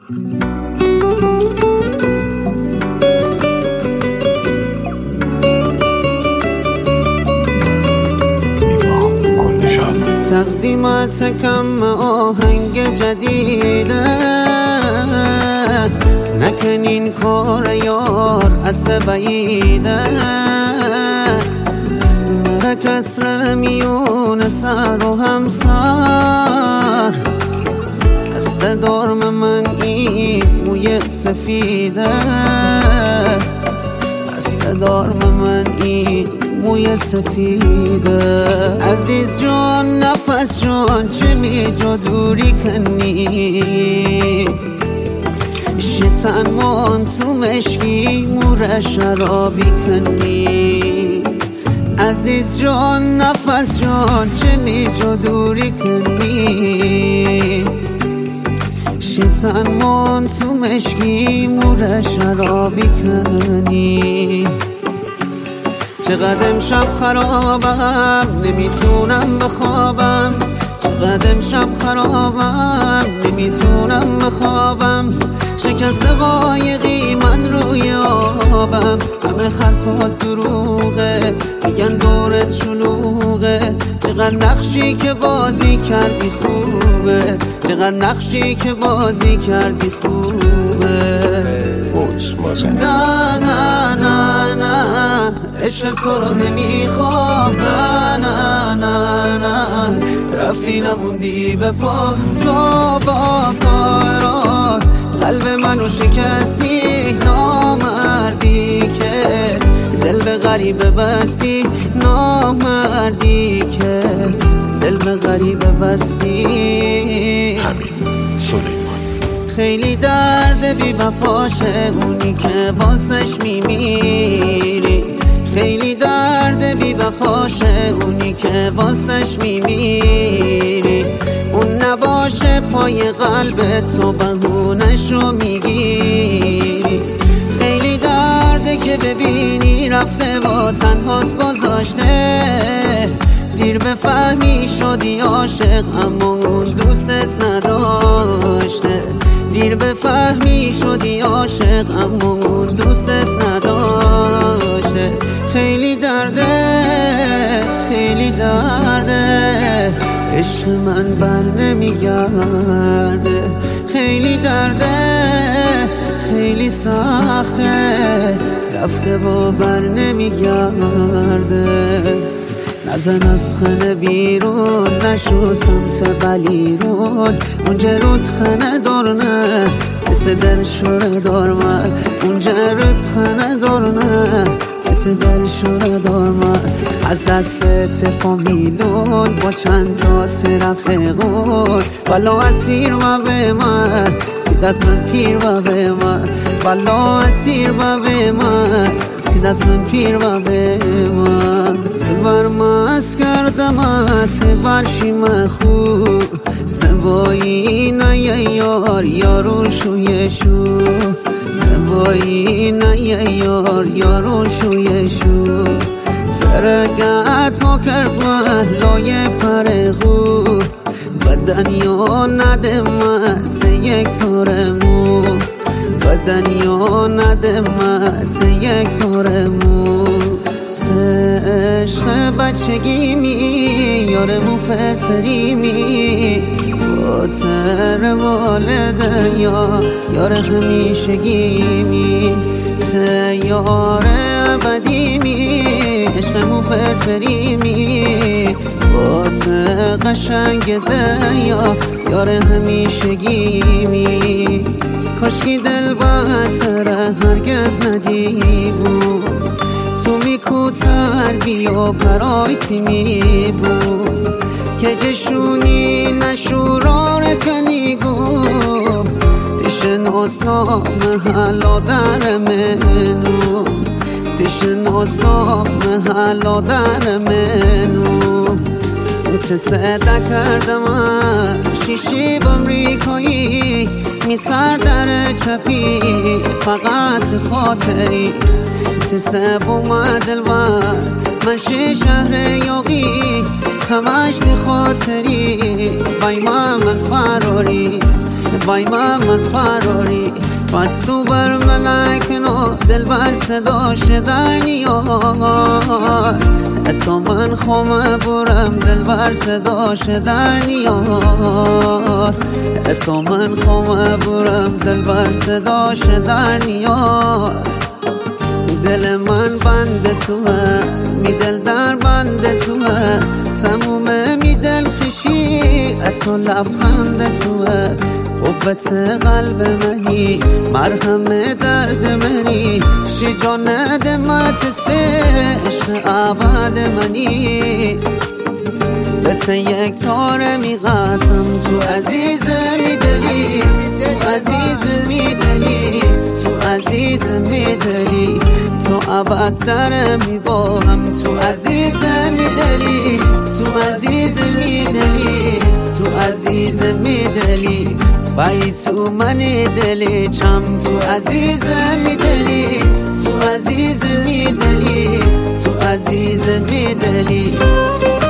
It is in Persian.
تقدیمات کم آهنگ جدیده، نکنین کار یار از بعیده، نره کسر میون سر و همسر، دست دارم من این موی سفیده، دست دارم من این موی سفیده. عزیز جان نفس جان چه می جو دوری کنی، شیطان من تو مشکی مور شرابی کنی. عزیز جان نفس جان چه می جو دوری کنی، شیطان من تو مشکی مور شرابی کنی. چقدر امشب خرابم نمیتونم بخوابم، چقدر امشب خرابم نمیتونم بخوابم، شکست قایقی من روی آبم، همه حرفات دروغه میگن دورت شلوغه، چقدر نقشی که بازی کردی خوبه، چقدر نقشی که بازی کردی خوبه. نه نه نه نه عشق تو رو نمیخوام، نه نه نه نه رفتی نموندی به پا، تو با کارات قلب منو شکستی، نامردی که دل به غریبه بستی، نامردی که دل به غریبه بستی. همین سلیمان. خیلی درد بی وفاشه اونی که واسش میمیری، خیلی درد بی وفاشه اونی که واسش میمیری، اون نباشه پای قلب تو بهونشو میگیری. خیلی درده که ببینی رفته و تنهات گذاشته، دیر بفهمی شدی عاشق اما اون دوست نداشته، دیر بفهمی شدی عاشق اما اون دوست نداشته. خیلی درده خیلی درده عشق من بر نمیگرده، خیلی درده خیلی سخته رفته و بر نمیگرده. نزن از خانه بیرون نشو سمت بلیرون، اونجا رود خانه دارنه کس دل شوره دارمه، اونجا رود خانه دارنه کس دل شوره دارمه. از دست فامیلون با چند تا رفقون، والا اسیر و به من تی دست من پیر و به من، والا اسیر و به من تی دست من پیر و به من. تبر مست کردم تبر شیم خوب، سوایی نه یار یارون شوی شو، سوایی نه یار یارون شوی شو. ترگت ها کرد لای پرغو، بدن یا ندمت یک تارمو، بدن یا ندمت یک تارمو. عشق بچگی می یارمو فرفری می، با تر والدن یار همیشگی می، تیار ابدی می عشقمو فرفری می، با تر قشنگ دنیا یار همیشگی می. کاشکی دل بر سر هرگز ندی بود، تو میکوتر بیا پرایتی می بود، که جشونی نشورار کنیگو تشن اصلا محلا در منو، تشن اصلا محلا در منو. تصدق کردم شیشی بامریکایی می سر در چپی فقط خاطری، تصب اومد الور من شهر یاقی همش خاطری بای من فراری، وای محمد فراری پس تو بر ملک نو دل بر صداش در نیار اسا من خومه برم دل بر صداش در نیار اسا من خومه برم دل بر صداش در نیار دل من بند توه می دل در بند توه تمومه می دل خشی اتو لبخند توه قوت قلب منی مرهم درد منی شی جان دمت عشق ابد منی بهت یک تار می قسم تو عزیز می دلی تو عزیز می دلی تو عزیز می دلی تو ابد در می باهم تو عزیز می دلی تو عزیز می دلی تو عزیز می دلی بایی تو من دلی چم تو عزیز می دلی تو عزیز می دلی تو عزیز می دلی